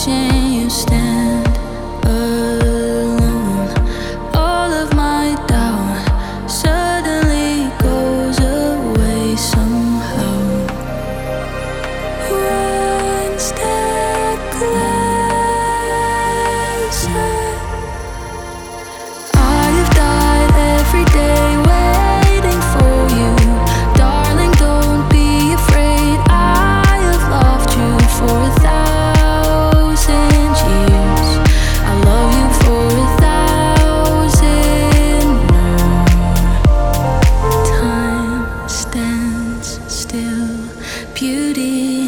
watching you stand alone. All of my doubt suddenly goes away somehow. One step closer. I have died every day waiting for you. Darling, don't be afraid. I have loved you for 1,000 years. I love you for 1,000 more. Time stands still, beauty